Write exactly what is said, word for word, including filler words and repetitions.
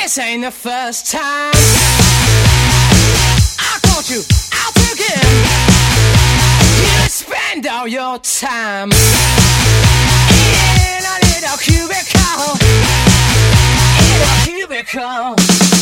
This ain't the first time I caught you out again. You spend all your time in a little cubicle, in a cubicle.